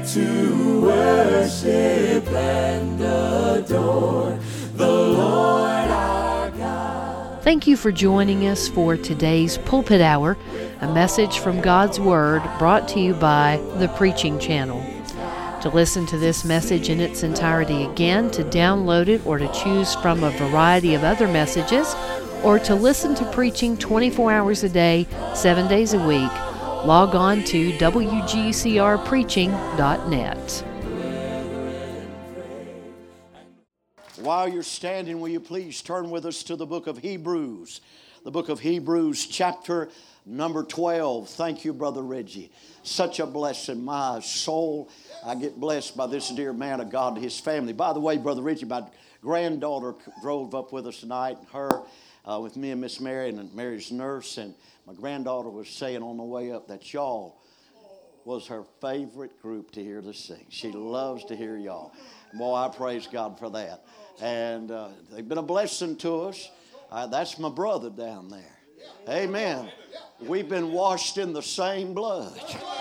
to worship and adore the Lord our God. Thank you for joining us for today's Pulpit Hour, a message from God's Word brought to you by the Preaching Channel. To listen to this message in its entirety again, to download it, or to choose from a variety of other messages, or to listen to preaching 24 hours a day, 7 days a week, log on to wgcrpreaching.net. While you're standing, will you please turn with us to the book of Hebrews. The book of Hebrews, chapter number 12. Thank you, Brother Reggie. Such a blessing. My soul, I get blessed by this dear man of God and his family. By the way, Brother Reggie, my granddaughter drove up with us tonight, with me and Miss Mary and Mary's nurse, and my granddaughter was saying on the way up that y'all was her favorite group to hear to sing. She loves to hear y'all. Boy, I praise God for that. And they've been a blessing to us. That's my brother down there. Amen. We've been washed in the same blood.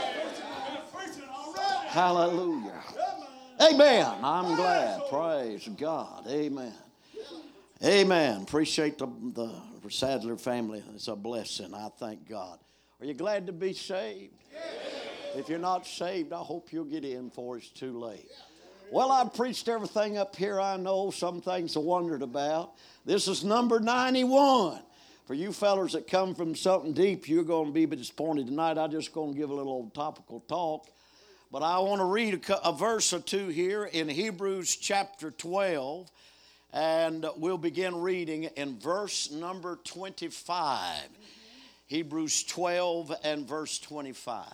Hallelujah. Amen. I'm glad. Praise God. Amen. Amen. Appreciate the Sadler family. It's a blessing. I thank God. Are you glad to be saved? If you're not saved, I hope you'll get in before it's too late. Well, I've preached everything up here I know. Some things I wondered about. This is number 91. For you fellers that come from something deep, you're going to be disappointed tonight. I'm just going to give a little old topical talk. But I want to read a verse or two here in Hebrews chapter 12. And we'll begin reading in verse number 25. Hebrews 12 and verse 25.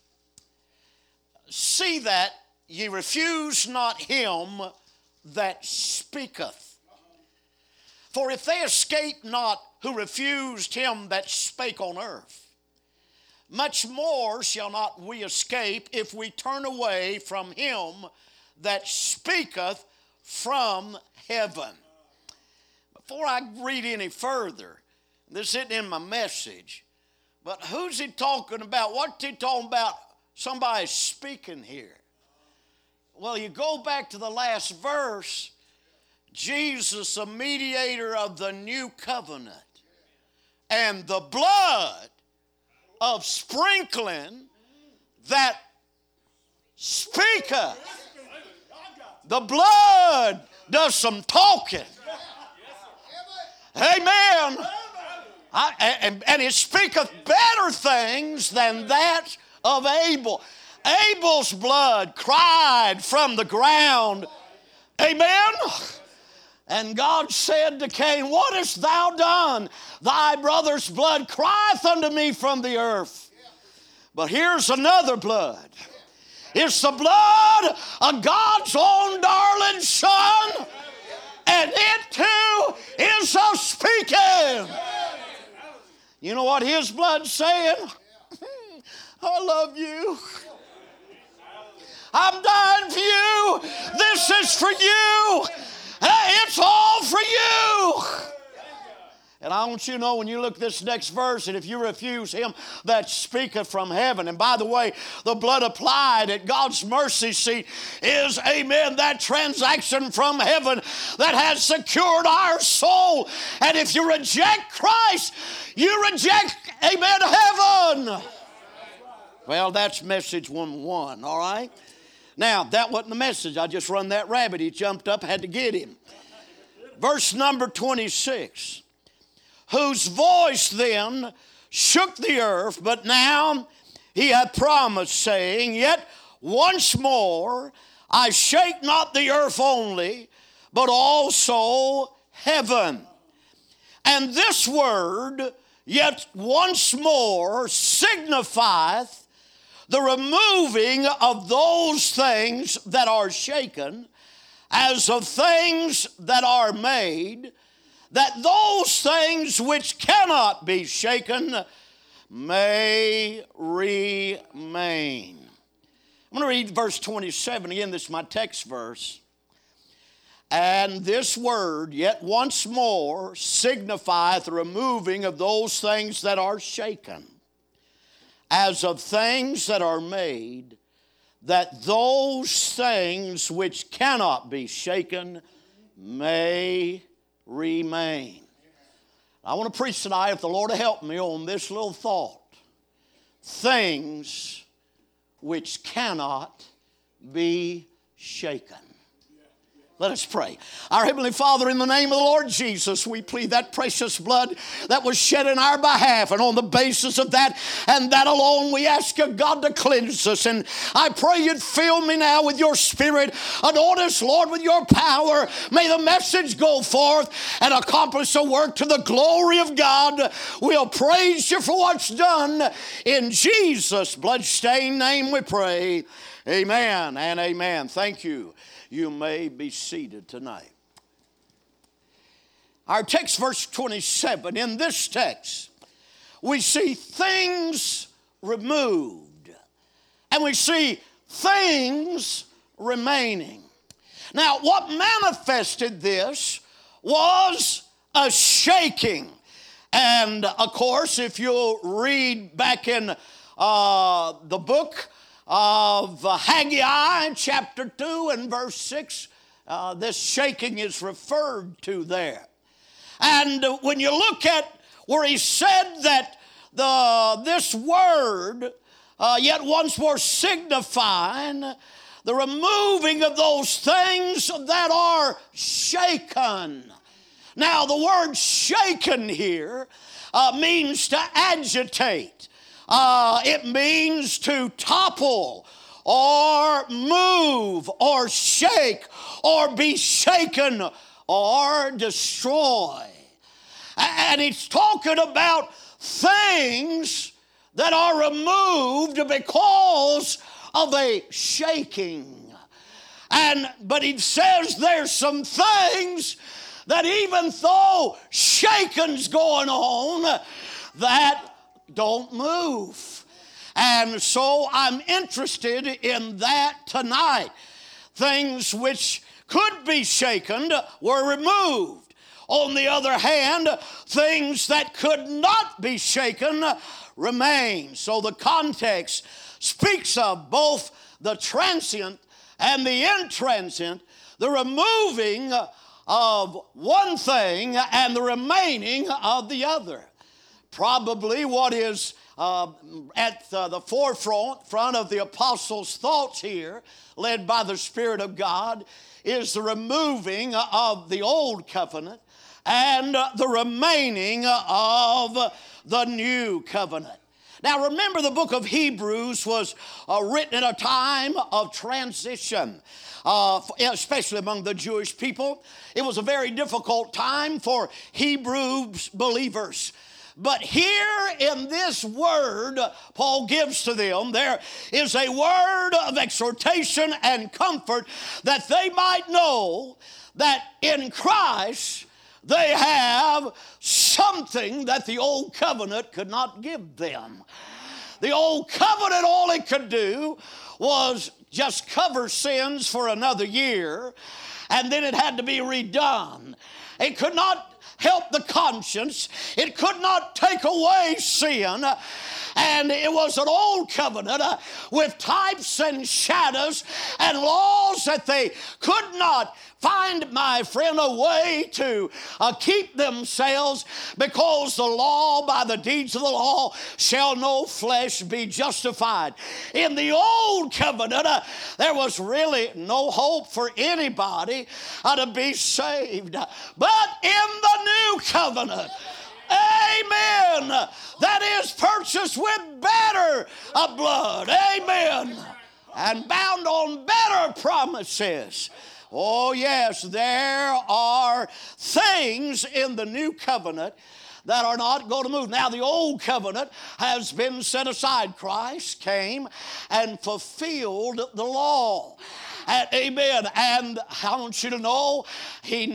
See that ye refuse not him that speaketh. For if they escape not who refused him that spake on earth, much more shall not we escape if we turn away from him that speaketh from heaven. Before I read any further, this isn't in my message, but who's he talking about? What's he talking about? Somebody's speaking here. Well, you go back to the last verse, Jesus, the mediator of the new covenant, and the blood of sprinkling that speaketh. The blood does some talking. Amen. And it speaketh better things than that of Abel. Abel's blood cried from the ground. Amen. And God said to Cain, what hast thou done? Thy brother's blood crieth unto me from the earth. But here's another blood. It's the blood of God's own darling Son. And it too is a speaking. You know what his blood's saying? I love you. I'm dying for you. This is for you. Hey, it's all for you. And I want you to know when you look at this next verse, and if you refuse him that speaketh from heaven, and by the way, the blood applied at God's mercy seat is, amen, that transaction from heaven that has secured our soul. And if you reject Christ, you reject, amen, heaven. Well, that's message 1:1, all right? Now, that wasn't the message. I just run that rabbit. He jumped up, had to get him. Verse number 26. Whose voice then shook the earth, but now he hath promised, saying, yet once more I shake not the earth only, but also heaven. And this word, yet once more, signifieth the removing of those things that are shaken, as of things that are made, that those things which cannot be shaken may remain. I'm going to read verse 27 again. This is my text verse. And this word, yet once more, signifieth the removing of those things that are shaken, as of things that are made, that those things which cannot be shaken may remain. I want to preach tonight, if the Lord will help me, on this little thought. Things which cannot be shaken. Let us pray. Our Heavenly Father, in the name of the Lord Jesus, we plead that precious blood that was shed in our behalf, and on the basis of that and that alone, we ask you, God, to cleanse us. And I pray you'd fill me now with your Spirit. Anoint us, Lord, with your power. May the message go forth and accomplish the work to the glory of God. We'll praise you for what's done. In Jesus' bloodstained name we pray. Amen and amen. Thank you. You may be seated tonight. Our text, verse 27, in this text, we see things removed, and we see things remaining. Now, what manifested this was a shaking. And, of course, if you'll read back in the book of Haggai, chapter 2 and verse 6, this shaking is referred to there. And when you look at where he said that this word yet once more signifying the removing of those things that are shaken. Now the word shaken here means to agitate. It means to topple or move or shake or be shaken or destroy. And it's talking about things that are removed because of a shaking. But he says there's some things that even though shaking's going on, that don't move. And so I'm interested in that tonight. Things which could be shaken were removed. On the other hand, things that could not be shaken remain. So the context speaks of both the transient and the intransient, the removing of one thing and the remaining of the other. Probably what is at the forefront of the apostles' thoughts here, led by the Spirit of God, is the removing of the old covenant and the remaining of the new covenant. Now remember, the book of Hebrews was written at a time of transition, especially among the Jewish people. It was a very difficult time for Hebrew believers. But here in this word Paul gives to them, there is a word of exhortation and comfort that they might know that in Christ they have something that the old covenant could not give them. The old covenant, all it could do was just cover sins for another year, and then it had to be redone. It could not help the conscience. It could not take away sin. And it was an old covenant with types and shadows and laws that they could not find, my friend, a way to keep themselves, because the law, by the deeds of the law, shall no flesh be justified. In the old covenant, there was really no hope for anybody to be saved. But in the new covenant, amen, that is purchased with better blood, amen, and bound on better promises. Oh yes, there are things in the new covenant that are not going to move. Now the old covenant has been set aside. Christ came and fulfilled the law. And, amen. And I want you to know, he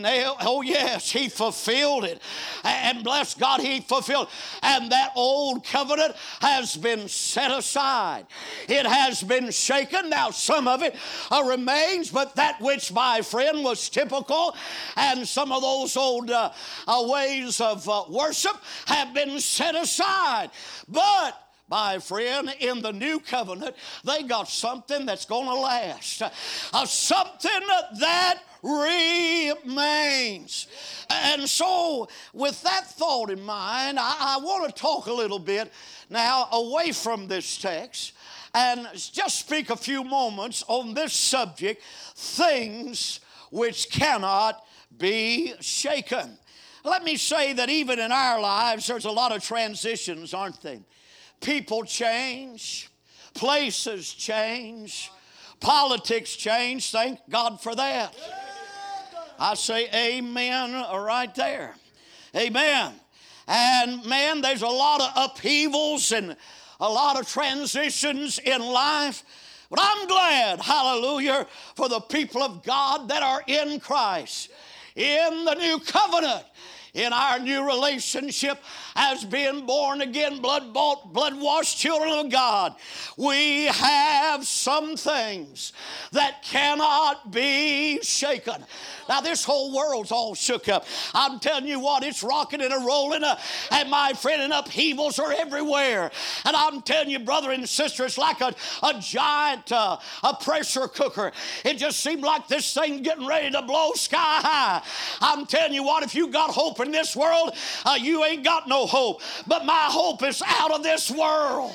fulfilled it. And bless God, he fulfilled. And that old covenant has been set aside. It has been shaken. Now some of it remains, but that which, my friend, was typical, and some of those old ways of worship have been set aside. But My friend, in the new covenant, they got something that's going to last. Something that remains. And so, with that thought in mind, I want to talk a little bit now away from this text and just speak a few moments on this subject, things which cannot be shaken. Let me say that even in our lives, there's a lot of transitions, aren't there? People change, places change, politics change. Thank God for that. I say amen right there. Amen. And man, there's a lot of upheavals and a lot of transitions in life. But I'm glad, hallelujah, for the people of God that are in Christ, in the new covenant, in our new relationship as being born again, blood-bought, blood-washed children of God. We have some things that cannot be shaken. Now, this whole world's all shook up. I'm telling you what, it's rocking and a-rolling, and my friend, and upheavals are everywhere. And I'm telling you, brother and sister, it's like a giant a pressure cooker. It just seemed like this thing getting ready to blow sky high. I'm telling you what, if you got hope in this world, you ain't got no hope. But my hope is out of this world.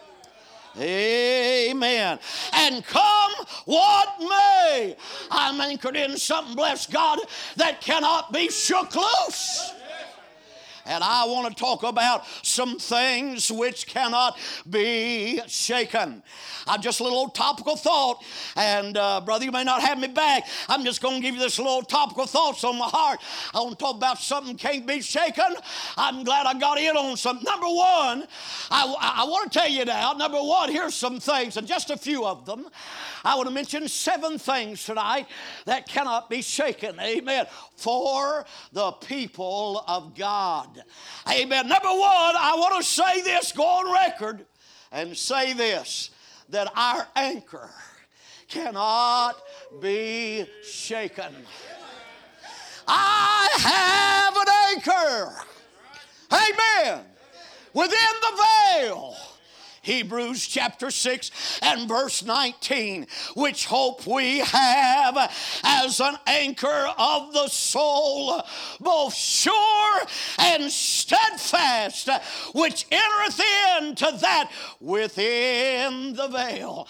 Amen. And come what may, I'm anchored in something, bless God, that cannot be shook loose. And I want to talk about some things which cannot be shaken. Just a little topical thought. And brother, you may not have me back. I'm just going to give you this little topical thoughts on my heart. I want to talk about something can't be shaken. I'm glad I got in on something. Number one, I want to tell you now, number one, here's some things, and just a few of them. I want to mention 7 things tonight that cannot be shaken. Amen. For the people of God. Amen. Number one, I want to say this, go on record and say this, that our anchor cannot be shaken. I have an anchor. Amen. Within the veil. Hebrews chapter 6 and verse 19, which hope we have as an anchor of the soul, both sure and steadfast, which entereth into that within the veil.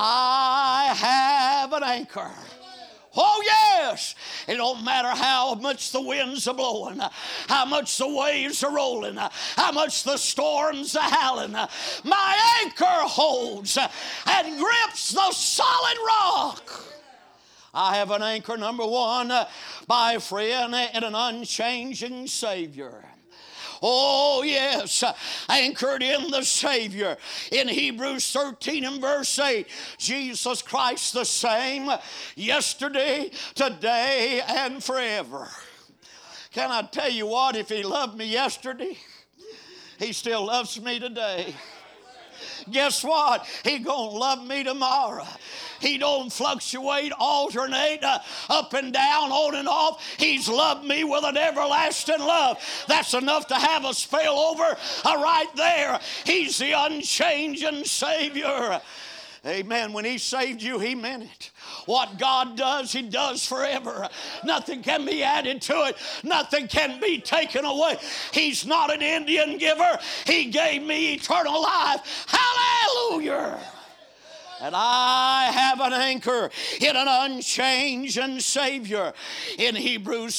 I have an anchor. Oh, yes. It don't matter how much the winds are blowing, how much the waves are rolling, how much the storms are howling. My anchor holds and grips the solid rock. I have an anchor, number one, my friend, in an unchanging Savior. Oh, yes, anchored in the Savior. In Hebrews 13 and verse 8, Jesus Christ the same yesterday, today, and forever. Can I tell you what? If He loved me yesterday, He still loves me today. Guess what? He gonna love me tomorrow. He don't fluctuate, alternate, up and down, on and off. He's loved me with an everlasting love. That's enough to have a spill over right there. He's the unchanging Savior. Amen. When He saved you, He meant it. What God does, He does forever. Nothing can be added to it. Nothing can be taken away. He's not an Indian giver. He gave me eternal life. Hallelujah. And I have an anchor in an unchanging Savior. In Hebrews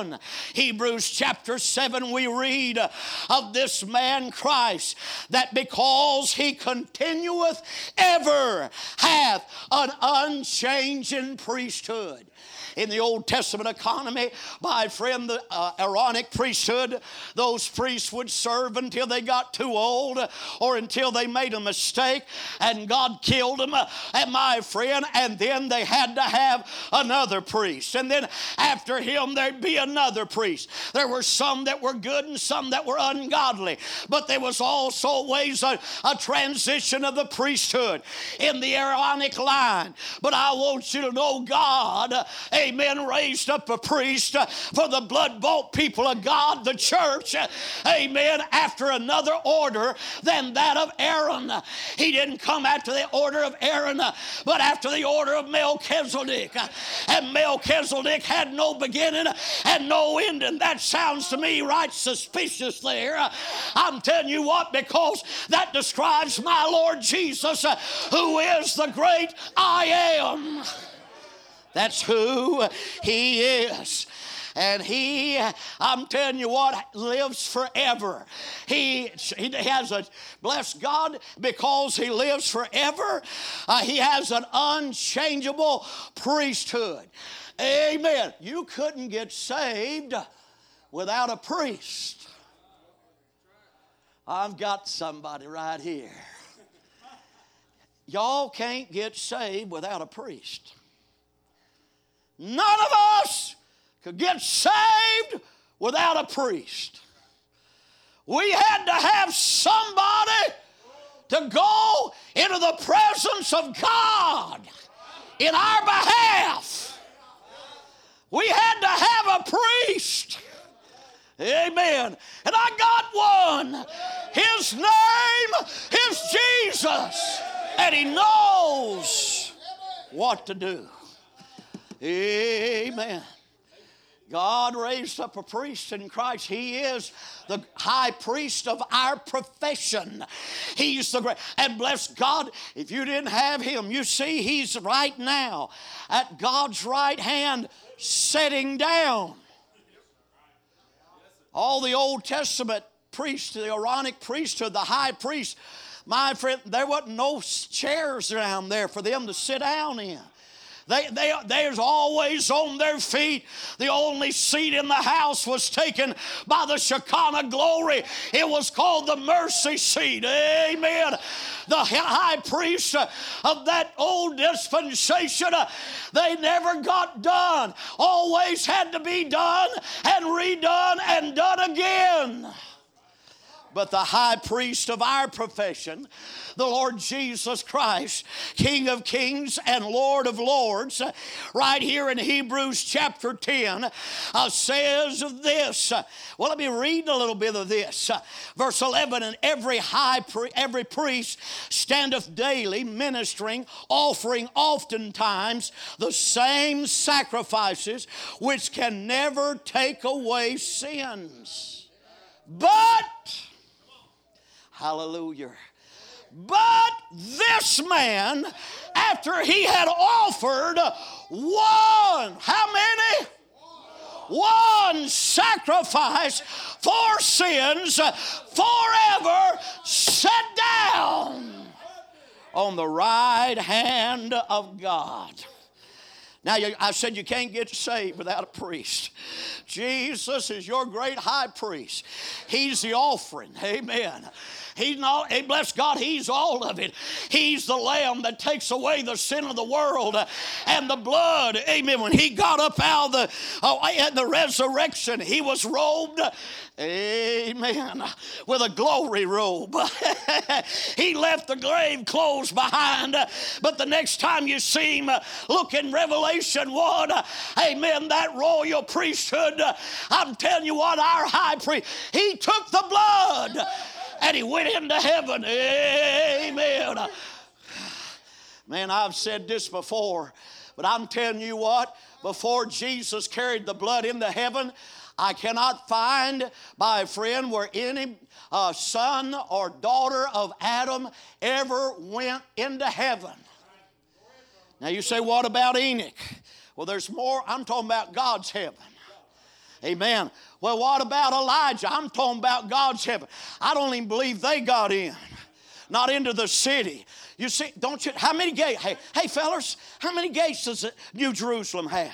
chapter 7, we read of this man Christ, that because He continueth ever, hath an unchanging priesthood. In the Old Testament economy, my friend, the Aaronic priesthood, those priests would serve until they got too old or until they made a mistake and God killed them Adam, and my friend, and then they had to have another priest. And then after him, there'd be another priest. There were some that were good and some that were ungodly. But there was also always a transition of the priesthood in the Aaronic line. But I want you to know God, amen, raised up a priest for the blood-bought people of God, the church, amen, after another order than that of Aaron. He didn't come after the order of Aaron, but after the order of Melchizedek. And Melchizedek had no beginning and no ending. That sounds to me right suspicious there. I'm telling you what, because that describes my Lord Jesus, who is the great I am. That's who he is. And he, I'm telling you what, lives forever. He has a, bless God, because he lives forever, he has an unchangeable priesthood. Amen. You couldn't get saved without a priest. I've got somebody right here. Y'all can't get saved without a priest. None of us could get saved without a priest. We had to have somebody to go into the presence of God in our behalf. We had to have a priest. Amen. And I got one. His name is Jesus. And he knows what to do. Amen. God raised up a priest in Christ. He is the high priest of our profession. He's the great. And bless God, if you didn't have him, you see he's right now at God's right hand sitting down. All the Old Testament priests, the Aaronic priesthood, the high priest, my friend, there wasn't no chairs around there for them to sit down in. They's always on their feet. The only seat in the house was taken by the Shekinah glory. It was called the mercy seat. Amen. The high priest of that old dispensation, they never got done. Always had to be done and redone and done again. But the high priest of our profession, the Lord Jesus Christ, King of kings and Lord of lords, right here in Hebrews chapter 10, says this. Well, let me read a little bit of this. Verse 11, and every priest standeth daily ministering, offering oftentimes the same sacrifices, which can never take away sins. But, hallelujah. But this man, after he had offered one, how many? One sacrifice for sins, forever sat down on the right hand of God. Now, I said you can't get saved without a priest. Jesus is your great high priest. He's the offering. Amen. He's not, bless God, he's all of it. He's the lamb that takes away the sin of the world and the blood. Amen. When he got up out of at the resurrection, he was robed, amen, with a glory robe. He left the grave clothes behind, but the next time you see him, look in Revelation 1, amen, that royal priesthood, I'm telling you what, our high priest, he took the blood and he went into heaven. Amen. Man, I've said this before, but I'm telling you what, before Jesus carried the blood into heaven, I cannot find, my friend, where any son or daughter of Adam ever went into heaven. Now you say, what about Enoch? Well, there's more. I'm talking about God's heaven. Amen. Well, what about Elijah? I'm talking about God's heaven. I don't even believe they got in. Not into the city. You see, don't you? How many gates? Hey, fellas, how many gates does New Jerusalem have?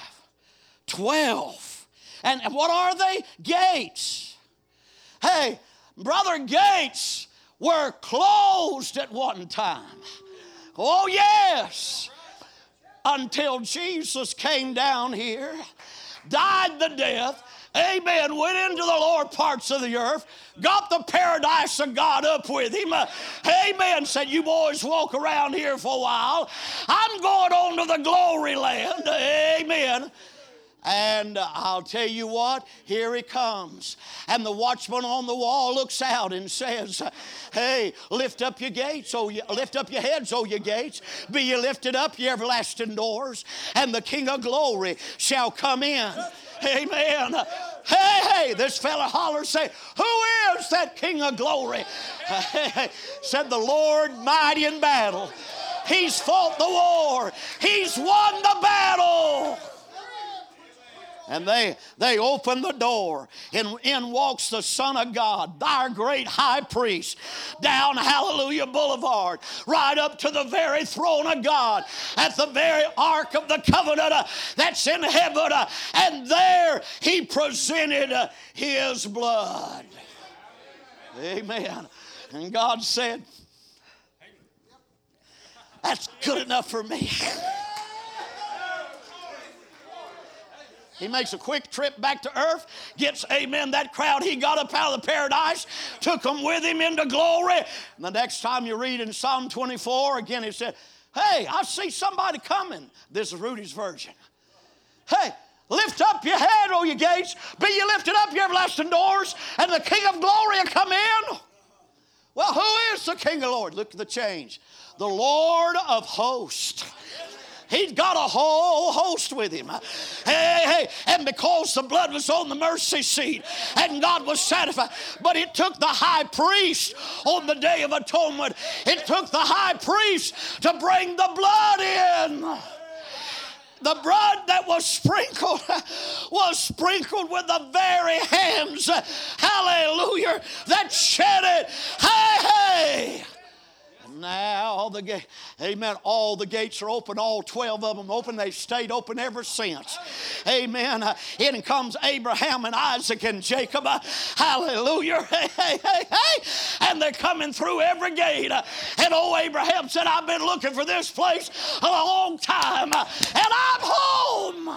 12. And what are they? Gates. Hey, brother, gates were closed at one time. Oh, yes. Until Jesus came down here, died the death, amen, went into the lower parts of the earth, got the paradise of God up with him, amen, said, you boys walk around here for a while. I'm going on to the glory land, amen. And I'll tell you what, here he comes. And the watchman on the wall looks out and says, hey, lift up your gates, lift up your heads, O ye gates. Be ye lifted up, ye everlasting doors, and the King of glory shall come in. Amen. Hey, this fella hollers, say, who is that King of glory? Said the Lord mighty in battle. He's fought the war. He's won the battle. And they open the door, and in walks the Son of God, our great high priest, down Hallelujah Boulevard, right up to the very throne of God, at the very ark of the covenant that's in heaven, and there he presented his blood. Amen. And God said, that's good enough for me. He makes a quick trip back to earth, gets, amen, that crowd he got up out of the paradise, took them with him into glory. And the next time you read in Psalm 24, again he said, hey, I see somebody coming. This is Rudy's version. Hey, lift up your head, O ye gates. Be ye lifted up, ye everlasting doors, and the King of glory will come in. Well, who is the King of glory? Look at the change. The Lord of hosts. He's got a whole host with him. Hey, and because the blood was on the mercy seat and God was satisfied, but it took the high priest on the Day of Atonement, it took the high priest to bring the blood in. The blood that was sprinkled with the very hands, hallelujah, that shed it. Hey. Now the gate, amen, all the gates are open, all 12 of them open. They've stayed open ever since. Amen. In comes Abraham and Isaac and Jacob. Hallelujah. Hey. And they're coming through every gate. And old Abraham said, I've been looking for this place a long time, and I'm home.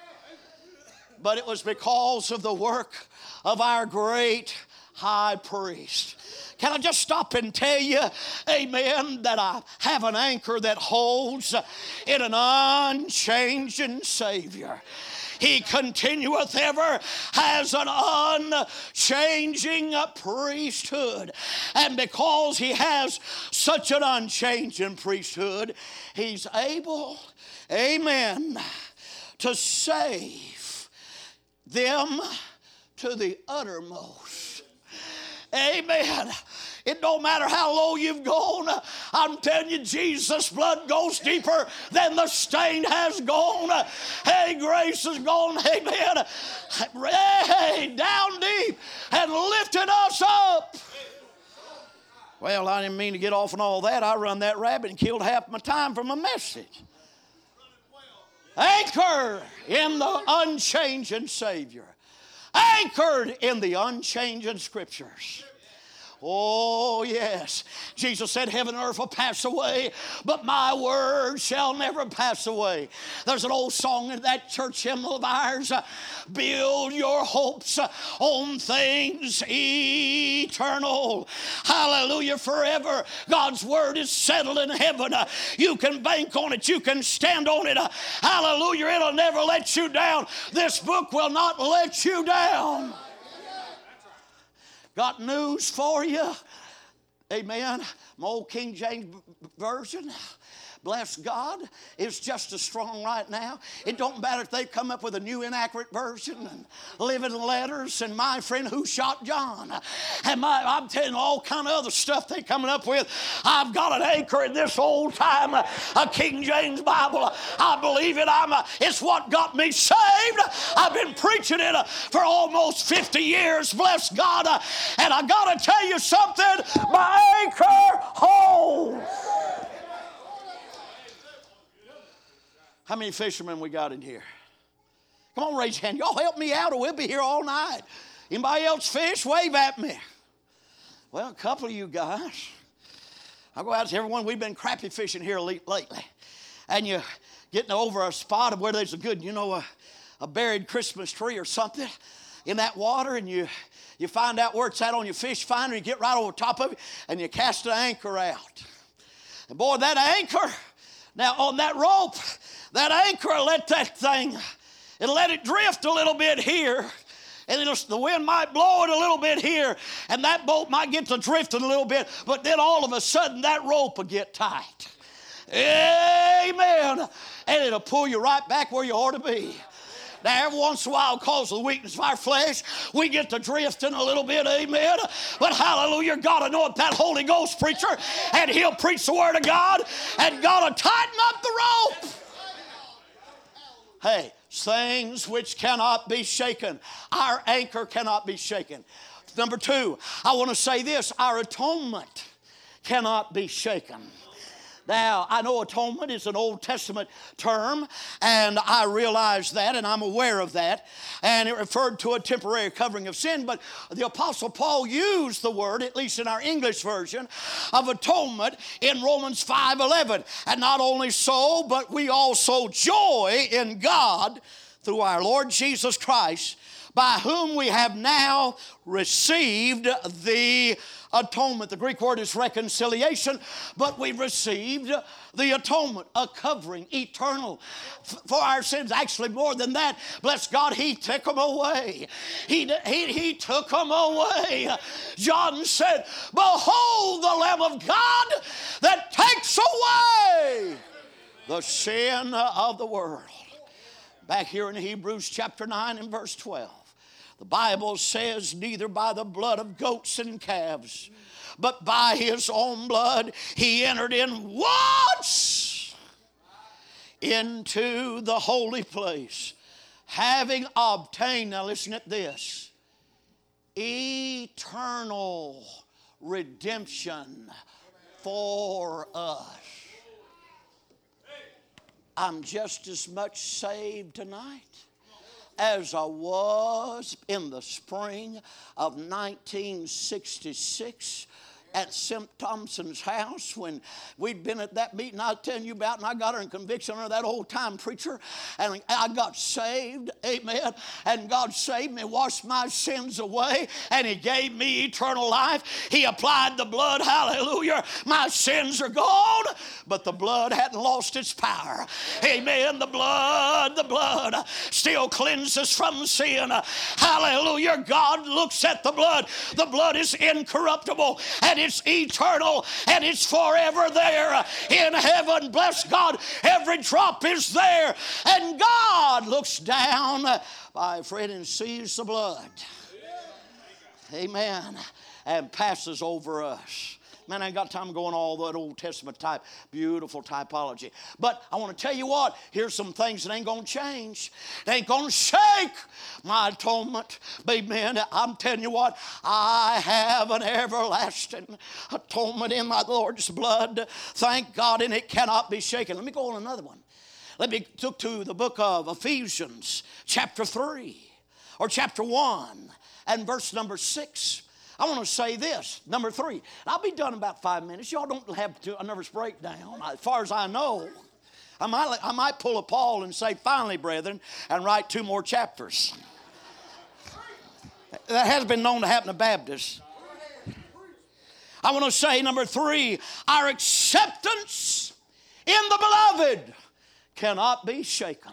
But it was because of the work of our great high priest. Can I just stop and tell you, amen, that I have an anchor that holds in an unchanging Savior. He continueth ever, has an unchanging priesthood. And because he has such an unchanging priesthood, he's able, amen, to save them to the uttermost. Amen. It don't matter how low you've gone. I'm telling you, Jesus' blood goes deeper than the stain has gone. Hey, grace has gone, amen, hey, down deep and lifted us up. Well, I didn't mean to get off on all that. I run that rabbit and killed half my time for my message. Anchored in the unchanging Savior. Anchored in the unchanging Scriptures. Oh, yes. Jesus said, heaven and earth will pass away, but my word shall never pass away. There's an old song in that church hymnal of ours, build your hopes on things eternal. Hallelujah, forever. God's word is settled in heaven. You can bank on it. You can stand on it. Hallelujah, it'll never let you down. This book will not let you down. Got news for you. Amen. My old King James Version, bless God, is just as strong right now. It don't matter if they come up with a new inaccurate version and living letters and my friend who shot John. And I'm telling you all kind of other stuff they coming up with. I've got an anchor in this old time, a King James Bible. I believe it. It's what got me saved. I've been preaching it for almost 50 years, bless God. And I got to tell you something, my anchor holds. How many fishermen we got in here? Come on, raise your hand. Y'all help me out or we'll be here all night. Anybody else fish? Wave at me. Well, a couple of you guys. I go out to everyone. We've been crappie fishing here lately. And you getting over a spot of where there's a good, a buried Christmas tree or something in that water, and you find out where it's at on your fish finder, you get right over top of it, and you cast an anchor out. And boy, that anchor, now on that rope, that anchor will let that thing, it'll let it drift a little bit here, and the wind might blow it a little bit here, and that boat might get to drifting a little bit, but then all of a sudden that rope will get tight. Amen. And it'll pull you right back where you ought to be. Now, every once in a while, because of the weakness of our flesh, we get to drifting a little bit, amen. But hallelujah, God will anoint that Holy Ghost preacher, and he'll preach the Word of God, and God will tighten up the rope. Hey, things which cannot be shaken. Our anchor cannot be shaken. Number two, I want to say this, our atonement cannot be shaken. Now, I know atonement is an Old Testament term, and I realize that, and I'm aware of that, and it referred to a temporary covering of sin, but the Apostle Paul used the word, at least in our English version, of atonement in Romans 5:11. And not only so, but we also joy in God through our Lord Jesus Christ, by whom we have now received the atonement. The Greek word is reconciliation, but we received the atonement, a covering, eternal for our sins. Actually, more than that, bless God, He took them away. He took them away. John said, behold the Lamb of God that takes away the sin of the world. Back here in Hebrews chapter 9 and verse 12. The Bible says, neither by the blood of goats and calves, but by His own blood He entered in once into the holy place, having obtained, now listen at this, eternal redemption for us. I'm just as much saved tonight as I was in the spring of 1966 at Sim Thompson's house when we'd been at that meeting I was telling you about, and I got her in conviction under that old time preacher, and I got saved, amen, and God saved me, washed my sins away, and He gave me eternal life. He applied the blood, hallelujah. My sins are gone, but the blood hadn't lost its power, amen. The blood still cleanses from sin, hallelujah. God looks at the blood is incorruptible, and it's eternal, and it's forever there in heaven. Bless God, every drop is there, and God looks down, my friend, and sees the blood, amen, and passes over us. Man, I ain't got time going all that Old Testament type, beautiful typology. But I want to tell you what, here's some things that ain't going to change. They ain't going to shake my atonement. Amen. I'm telling you what, I have an everlasting atonement in my Lord's blood. Thank God, and it cannot be shaken. Let me go on another one. Let me look to the book of Ephesians, chapter 3, or chapter 1, and verse number 6. I want to say this, number 3. I'll be done in about 5 minutes. Y'all don't have a nervous breakdown. As far as I know, I might pull a Paul and say, finally, brethren, and write 2 more chapters. That has been known to happen to Baptists. I want to say, number 3, our acceptance in the beloved cannot be shaken.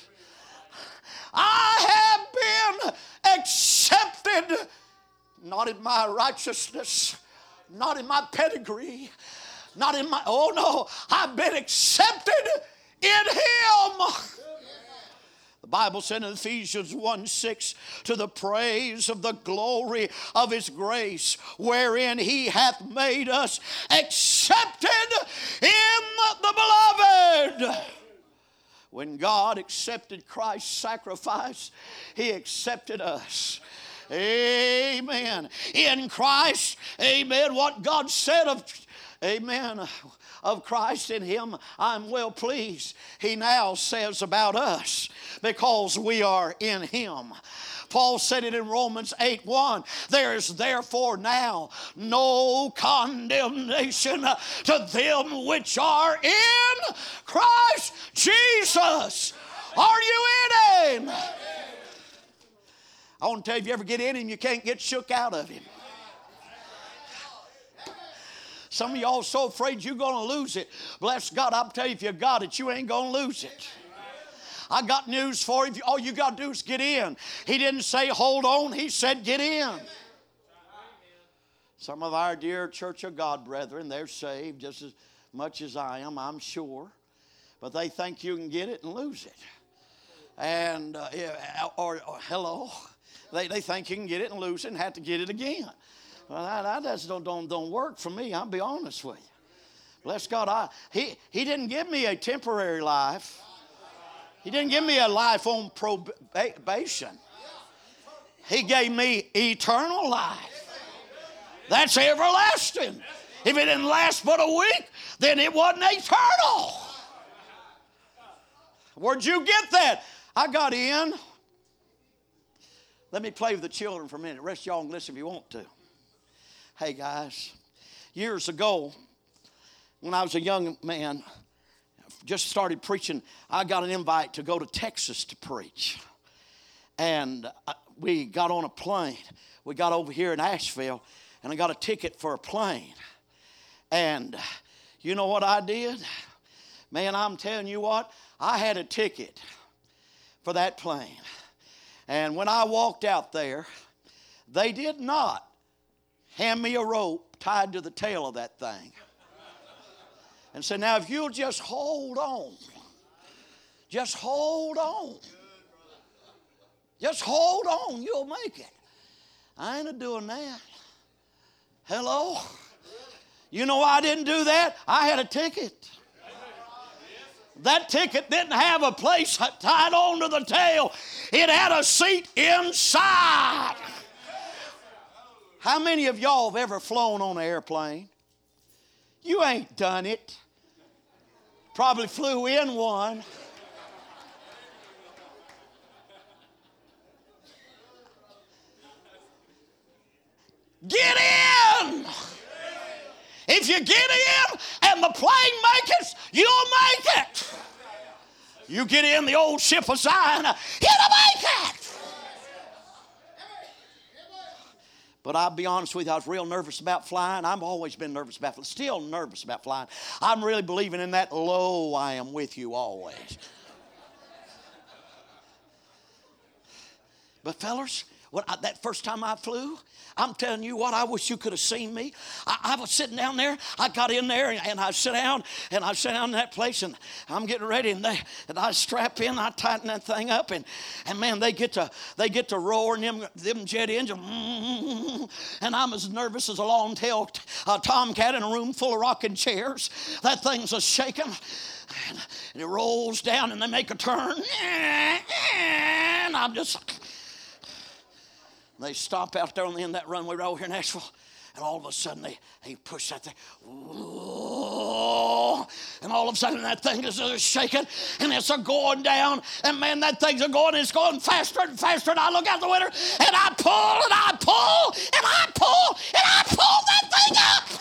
I have been accepted, not in my righteousness, not in my pedigree, not in my, oh no, I've been accepted in Him. The Bible said in Ephesians 1:6, to the praise of the glory of His grace, wherein He hath made us accepted in the beloved. When God accepted Christ's sacrifice, He accepted us. Amen. In Christ, amen, what God said of amen, of Christ, in him I'm well pleased, he now says about us, because we are in him. Paul said it in Romans 8:1. There is therefore now no condemnation to them which are in Christ Jesus. Are you in him? I want to tell you, if you ever get in him, you can't get shook out of him. Some of y'all are so afraid you're going to lose it. Bless God, I'll tell you, if you got it, you ain't going to lose it. I got news for you. All you got to do is get in. He didn't say hold on. He said get in. Some of our dear Church of God brethren, they're saved just as much as I am, I'm sure. But they think you can get it and lose it. And, hello. They think you can get it and lose it and have to get it again. Well, that just don't work for me. I'll be honest with you. Bless God. He didn't give me a temporary life. He didn't give me a life on probation. He gave me eternal life. That's everlasting. If it didn't last but a week, then it wasn't eternal. Where'd you get that? I got in. Let me play with the children for a minute. The rest of y'all can listen if you want to. Hey guys, years ago, when I was a young man, just started preaching, I got an invite to go to Texas to preach. And we got on a plane. We got over here in Asheville, and I got a ticket for a plane. And you know what I did? Man, I'm telling you what, I had a ticket for that plane. And when I walked out there, they did not hand me a rope tied to the tail of that thing and said, now if you'll just hold on, just hold on, you'll make it. I ain't doing that. Hello? You know why I didn't do that? I had a ticket. That ticket didn't have a place tied on to the tail. It had a seat inside. How many of y'all have ever flown on an airplane? You ain't done it. Probably flew in one. Get in! If you get in and the plane makes it, you'll make it. You get in the old ship of Zion, it'll make it. But I'll be honest with you, I was real nervous about flying. I've always been nervous about flying, still nervous about flying. I'm really believing in that, lo, I am with you always. But fellas, that first time I flew, I'm telling you what, I wish you could have seen me. I was sitting down there. I got in there and I sit down in that place and I'm getting ready and I strap in, I tighten that thing up and man, they get to roaring them jet engines, and I'm as nervous as a long-tailed tomcat in a room full of rocking chairs. That thing's a shaking. And it rolls down and they make a turn. And I'm just... They stop out there on the end of that runway right over here in Nashville, and all of a sudden they push that thing. Whoa, and all of a sudden that thing is shaking, and it's going down, and man, that thing's going, it's going faster and faster, and I look out the window, and I pull, and I pull, and I pull, and I pull that thing up.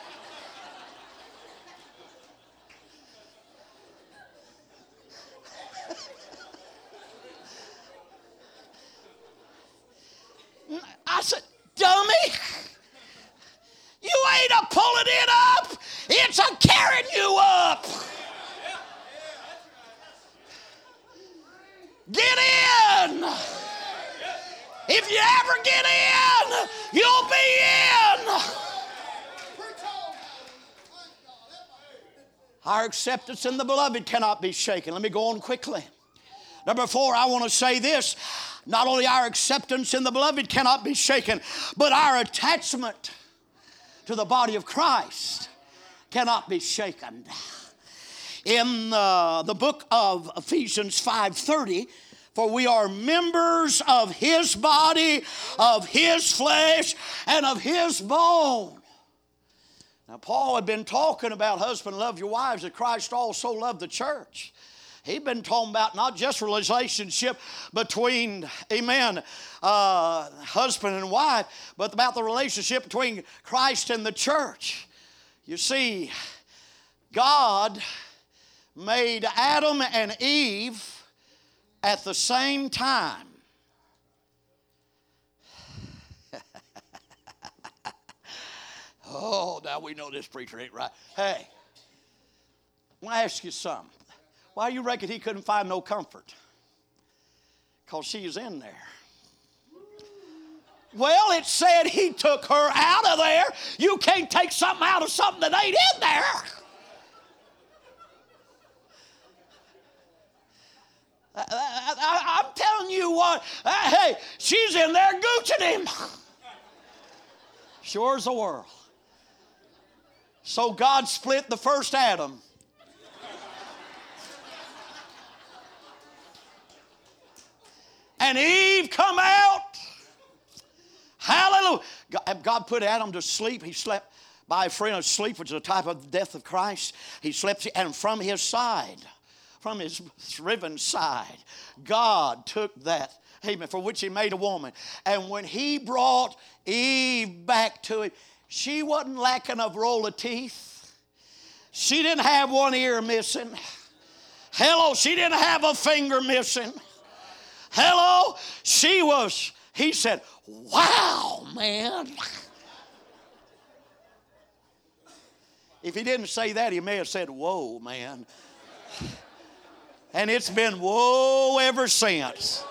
I said, dummy, you ain't a pulling it up. It's a carrying you up. Get in. If you ever get in, you'll be in. Our acceptance in the beloved cannot be shaken. Let me go on quickly. Number 4, I want to say this. Not only our acceptance in the beloved cannot be shaken, but our attachment to the body of Christ cannot be shaken. In the book of Ephesians 5:30, for we are members of his body, of his flesh, and of his bone. Now, Paul had been talking about husband, love your wives, that Christ also loved the church. He'd been talking about not just relationship between, amen, husband and wife, but about the relationship between Christ and the church. You see, God made Adam and Eve at the same time. Oh, now we know this preacher ain't right. Hey, I want to ask you something. Why you reckon he couldn't find no comfort? Because she is in there. Well, it said he took her out of there. You can't take something out of something that ain't in there. I'm telling you what, hey, she's in there gooching him. Sure as the world. So God split the first Adam. And Eve come out. Hallelujah. God put Adam to sleep. He slept by a friend of sleep, which is a type of the death of Christ. He slept, and from his side, from his riven side, God took that, amen, for which he made a woman. And when he brought Eve back to him, she wasn't lacking of roll of teeth. She didn't have one ear missing. Hello, she didn't have a finger missing. Hello, he said, wow, man. If he didn't say that, he may have said, whoa, man. And it's been whoa ever since.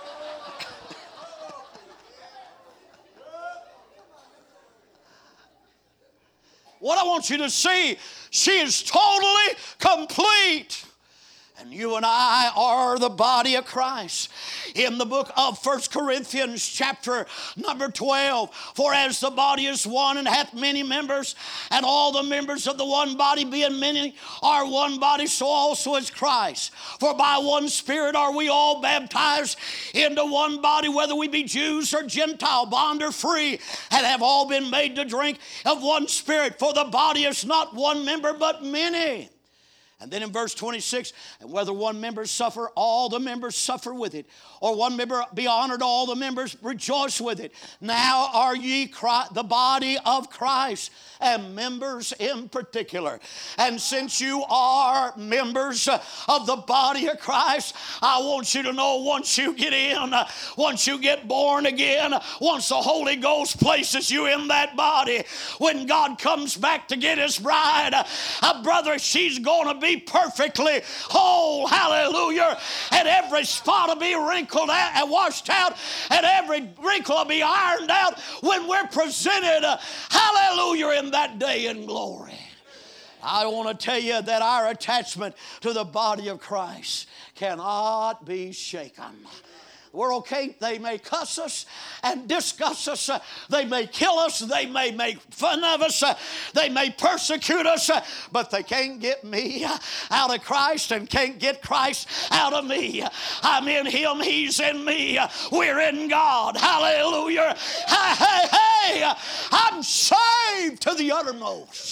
What I want you to see, she is totally complete. And you and I are the body of Christ. In the book of 1 Corinthians chapter number 12, for as the body is one and hath many members, and all the members of the one body being many are one body, so also is Christ. For by one Spirit are we all baptized into one body, whether we be Jews or Gentile, bond or free, and have all been made to drink of one Spirit. For the body is not one member, but many. And then in verse 26, and whether one member suffer, all the members suffer with it. Or one member be honored, all the members rejoice with it. Now are ye the body of Christ, and members in particular. And since you are members of the body of Christ, I want you to know, once you get in, once you get born again, once the Holy Ghost places you in that body, when God comes back to get his bride, brother, she's going to be perfectly whole, hallelujah, and every spot will be wrinkled out and washed out, and every wrinkle will be ironed out when we're presented, hallelujah, in that day in glory. I want to tell you that our attachment to the body of Christ cannot be shaken. The world can't. They may cuss us and discuss us. They may kill us. They may make fun of us. They may persecute us. But they can't get me out of Christ and can't get Christ out of me. I'm in him. He's in me. We're in God. Hallelujah. Hey, hey, hey. I'm saved to the uttermost.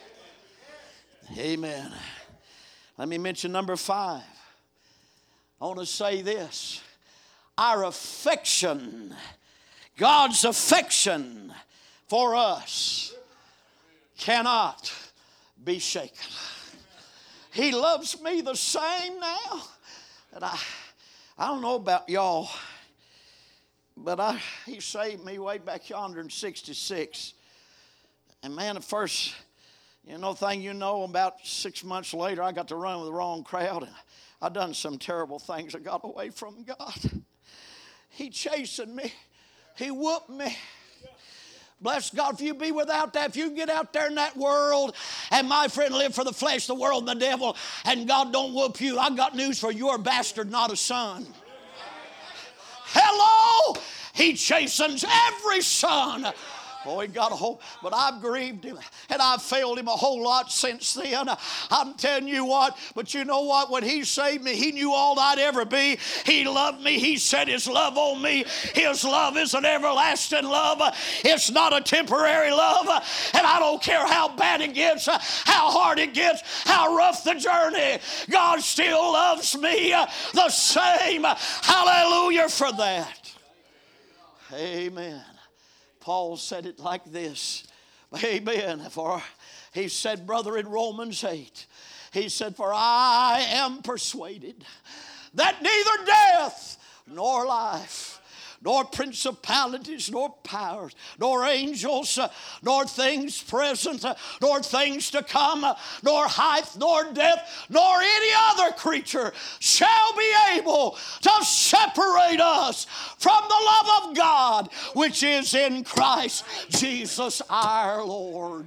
Amen. Let me mention number 5. I want to say this. Our affection, God's affection for us cannot be shaken. He loves me the same now. And I don't know about y'all, but he saved me way back yonder in 66. And man, at first, about 6 months later, I got to run with the wrong crowd. And I done some terrible things. I got away from God. He chastened me. He whooped me. Bless God, if you be without that, if you get out there in that world and, my friend, live for the flesh, the world, and the devil, and God don't whoop you, I got news for you. You're a bastard, not a son. Hello! He chastens every son Oh, he got a whole, but I've grieved him and I've failed him a whole lot since then. I'm telling you what, but you know what? When he saved me, he knew all I'd ever be. He loved me. He set his love on me. His love is an everlasting love. It's not a temporary love. And I don't care how bad it gets, how hard it gets, how rough the journey. God still loves me the same. Hallelujah for that. Amen. Paul said it like this. Amen. For he said, brother, in Romans 8, he said, for I am persuaded that neither death nor life, nor principalities, nor powers, nor angels, nor things present, nor things to come, nor height, nor depth, nor any other creature shall be able to separate us from the love of God, which is in Christ Jesus our Lord.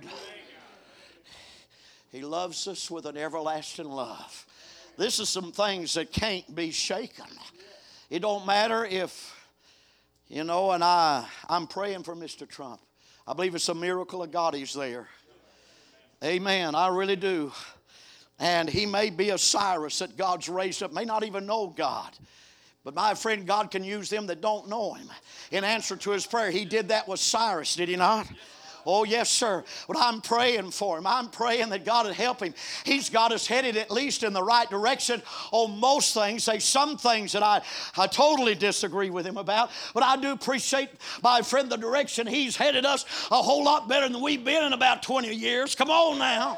He loves us with an everlasting love. This is some things that can't be shaken. It don't matter if, you know, and I'm praying for Mr. Trump. I believe it's a miracle of God he's there. Amen. I really do. And he may be a Cyrus that God's raised up, may not even know God. But my friend, God can use them that don't know him. In answer to his prayer, he did that with Cyrus, did he not? Oh, yes, sir. But I'm praying for him. I'm praying that God would help him. He's got us headed at least in the right direction on most things. There's some things that I totally disagree with him about. But I do appreciate, my friend, the direction he's headed us a whole lot better than we've been in about 20 years. Come on now.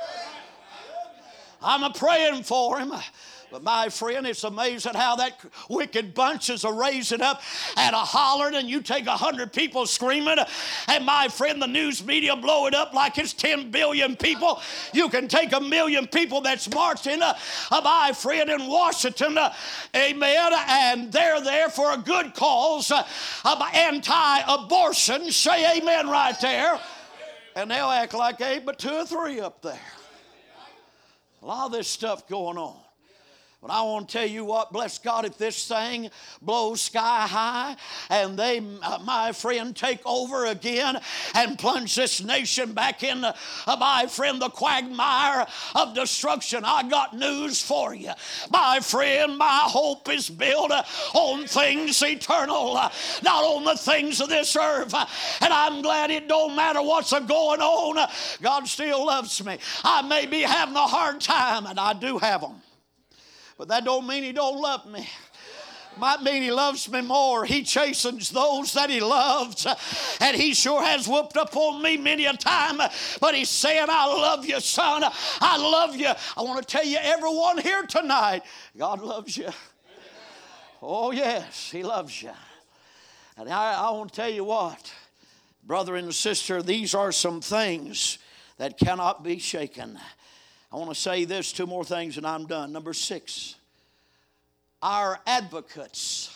I'm praying for him. But my friend, it's amazing how that wicked bunch is raising up and hollering, and you take 100 people screaming, and my friend, the news media blow it up like it's 10 billion people. You can take 1 million people that's marching, my friend, in Washington, amen, and they're there for a good cause, anti-abortion. Say amen right there. And they'll act like there ain't but 2 or 3 up there. A lot of this stuff going on. But I want to tell you what, bless God, if this thing blows sky high and they, my friend, take over again and plunge this nation back in, my friend, the quagmire of destruction, I got news for you. My friend, my hope is built on things eternal, not on the things of this earth. And I'm glad it don't matter what's going on. God still loves me. I may be having a hard time, and I do have them. But that don't mean he don't love me. Might mean he loves me more. He chastens those that he loves. And he sure has whooped up on me many a time. But he's saying, I love you, son. I love you. I want to tell you, everyone here tonight, God loves you. Oh, yes, he loves you. And I want to tell you what, brother and sister, these are some things that cannot be shaken. I want to say this, 2 more things and I'm done. Number 6, our advocates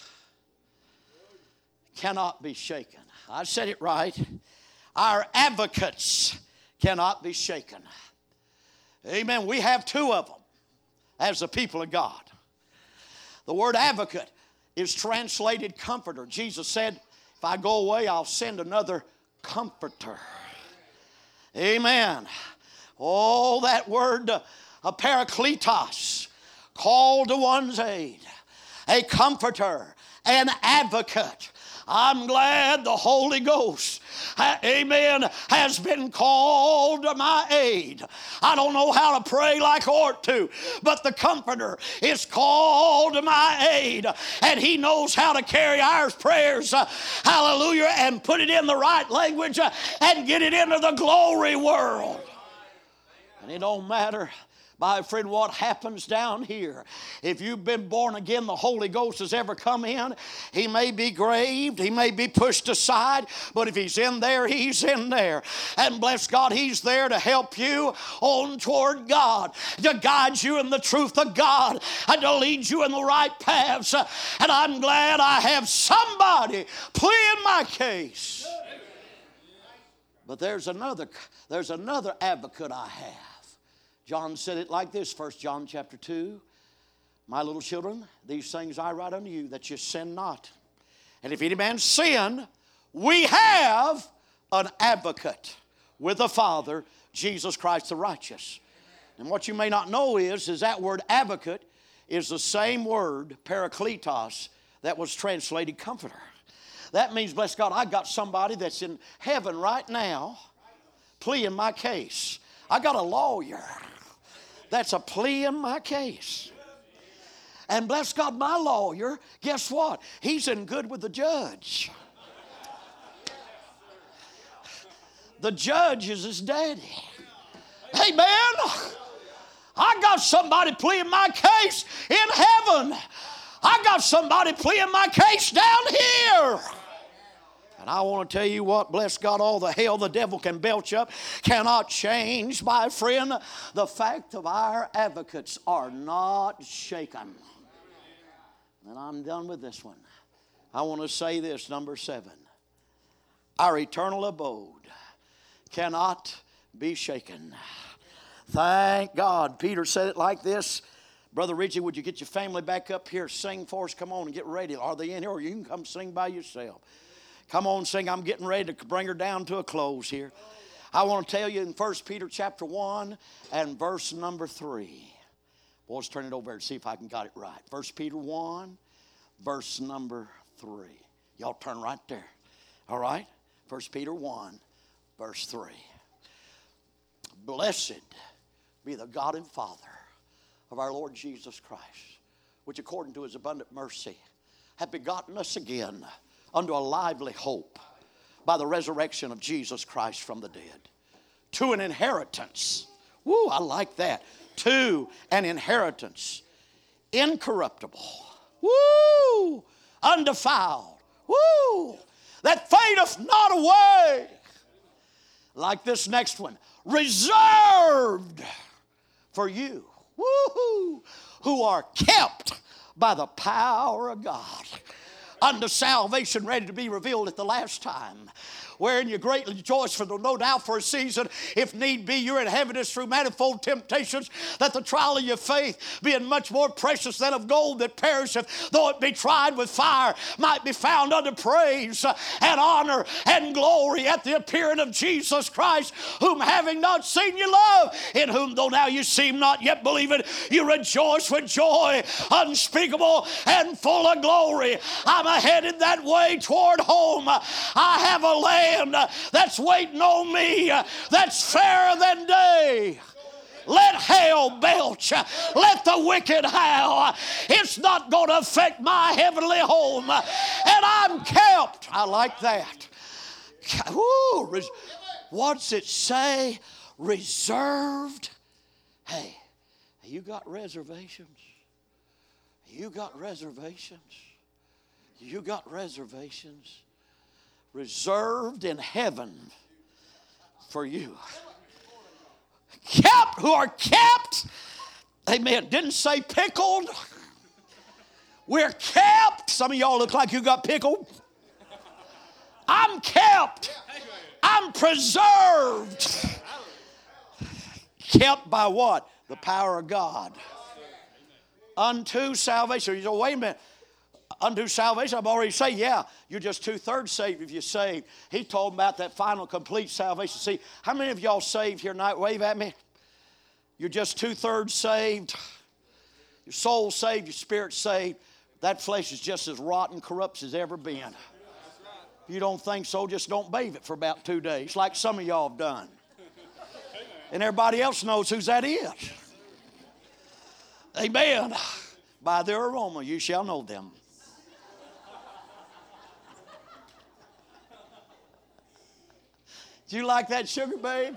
cannot be shaken. I said it right. Our advocates cannot be shaken. Amen. We have 2 of them as the people of God. The word advocate is translated comforter. Jesus said, if I go away, I'll send another comforter. Amen. Oh, that word, a parakletos, called to one's aid, a comforter, an advocate. I'm glad the Holy Ghost, amen, has been called to my aid. I don't know how to pray like I ought to, but the Comforter is called to my aid, and He knows how to carry our prayers, hallelujah, and put it in the right language and get it into the glory world. And it don't matter, my friend, what happens down here. If you've been born again, the Holy Ghost has ever come in. He may be grieved, he may be pushed aside, but if He's in there, He's in there. And bless God, He's there to help you on toward God, to guide you in the truth of God, and to lead you in the right paths. And I'm glad I have somebody pleading my case. But there's another advocate I have. John said it like this, 1 John chapter 2. My little children, these things I write unto you, that you sin not. And if any man sin, we have an advocate with the Father, Jesus Christ the righteous. And what you may not know is that word advocate is the same word, parakletos, that was translated comforter. That means, bless God, I got somebody that's in heaven right now pleading my case. I got a lawyer that's a pleading my case. And bless God, my lawyer, guess what? He's in good with the judge. The judge is his daddy. Amen. I got somebody pleading my case in heaven. I got somebody pleading my case down here. And I want to tell you what, bless God, all the hell the devil can belch up cannot change, my friend, the fact of our advocates are not shaken. And I'm done with this one. I want to say this, number 7. Our eternal abode cannot be shaken. Thank God. Peter said it like this. Brother Richie, would you get your family back up here? Sing for us. Come on and get ready. Are they in here? Or you can come sing by yourself. Come on, sing. I'm getting ready to bring her down to a close here. I want to tell you in 1 Peter chapter 1 and verse number 3. Boys, turn it over and see if I can got it right. 1 Peter 1, verse number 3. Y'all turn right there. All right? 1 Peter 1, verse 3. Blessed be the God and Father of our Lord Jesus Christ, which according to his abundant mercy hath begotten us again unto a lively hope by the resurrection of Jesus Christ from the dead, to an inheritance. Woo, I like that. To an inheritance incorruptible. Woo, undefiled. Woo, that fadeth not away. Like this next one. Reserved for you, woo-hoo, who are kept by the power of God unto salvation ready to be revealed at the last time, wherein you greatly rejoice, for no doubt for a season, if need be, you're in heaviness through manifold temptations, that the trial of your faith, being much more precious than of gold that perisheth, though it be tried with fire, might be found unto praise and honor and glory at the appearing of Jesus Christ, whom having not seen you love, in whom though now you seem not yet believing, you rejoice with joy unspeakable and full of glory. I'm headed that way toward home. I have a land that's waiting on me, that's fairer than day. Let hell belch. Let the wicked howl. It's not going to affect my heavenly home. And I'm kept. I like that. Woo, what's it say? Reserved. Hey, you got reservations? You got reservations? You got reservations? Reserved in heaven for you. Kept, who are kept. Amen. Didn't say pickled. We're kept. Some of y'all look like you got pickled. I'm kept. I'm preserved. Kept by what? The power of God. Unto salvation. You say, wait a minute. Unto salvation, I've already said, yeah, you're just 2/3 saved if you're saved. He told about that final complete salvation. See, how many of y'all saved here tonight? Wave at me. You're just 2/3 saved. Your soul's saved, your spirit's saved. That flesh is just as rotten, corrupt as ever been. If you don't think so, just don't bathe it for about 2 days, like some of y'all have done. And everybody else knows whose that is. Amen. By their aroma you shall know them. Do you like that sugar, babe?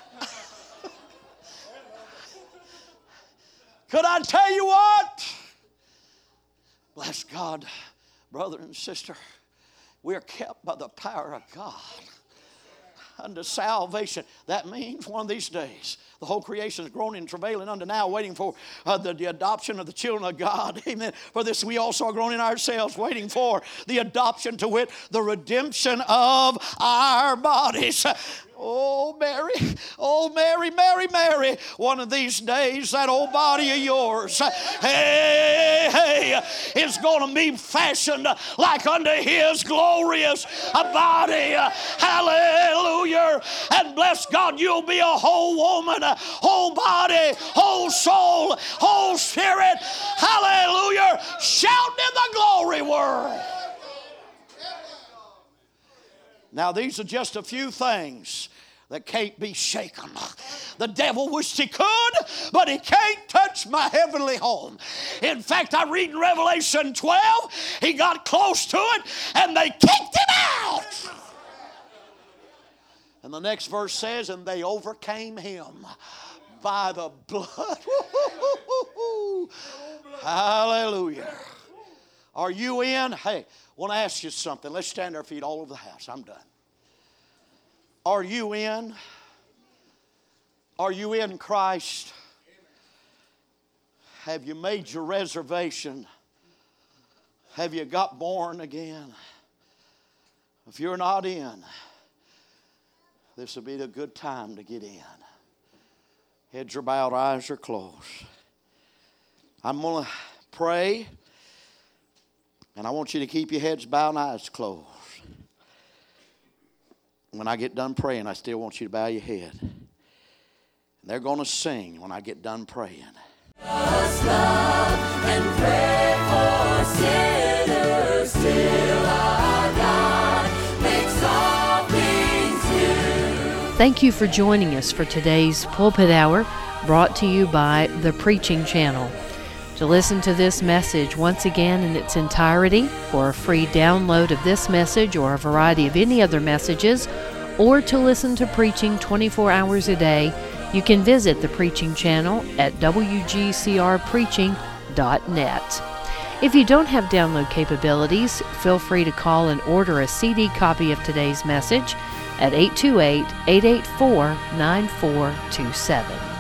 Could I tell you what? Bless God, brother and sister, we are kept by the power of God unto salvation. That means one of these days, the whole creation is groaning and travailing unto now, waiting for the adoption of the children of God. Amen. For this we also are groaning ourselves, waiting for the adoption, to wit, the redemption of our bodies. Oh, Mary, oh, Mary, Mary, Mary, one of these days that old body of yours, hey, is going to be fashioned like unto His glorious body. Hallelujah. And bless God, you'll be a whole woman, whole body, whole soul, whole spirit. Hallelujah. Shouting in the glory word. Now, these are just a few things that can't be shaken. The devil wished he could, but he can't touch my heavenly home. In fact, I read in Revelation 12, he got close to it, and they kicked him out. And the next verse says, and they overcame him by the blood. Hallelujah. Are you in? Hey, I want to ask you something. Let's stand our feet all over the house. I'm done. Are you in? Are you in Christ? Have you made your reservation? Have you got born again? If you're not in, this will be a good time to get in. Heads are bowed, eyes are closed. I'm going to pray, and I want you to keep your heads bowed and eyes closed. When I get done praying, I still want you to bow your head. And they're going to sing when I get done praying. Just love and pray for sinners till our God makes all things new. Thank you for joining us for today's Pulpit Hour, brought to you by The Preaching Channel. To listen to this message once again in its entirety, for a free download of this message or a variety of any other messages, or to listen to preaching 24 hours a day, you can visit the Preaching Channel at wgcrpreaching.net. If you don't have download capabilities, feel free to call and order a CD copy of today's message at 828-884-9427.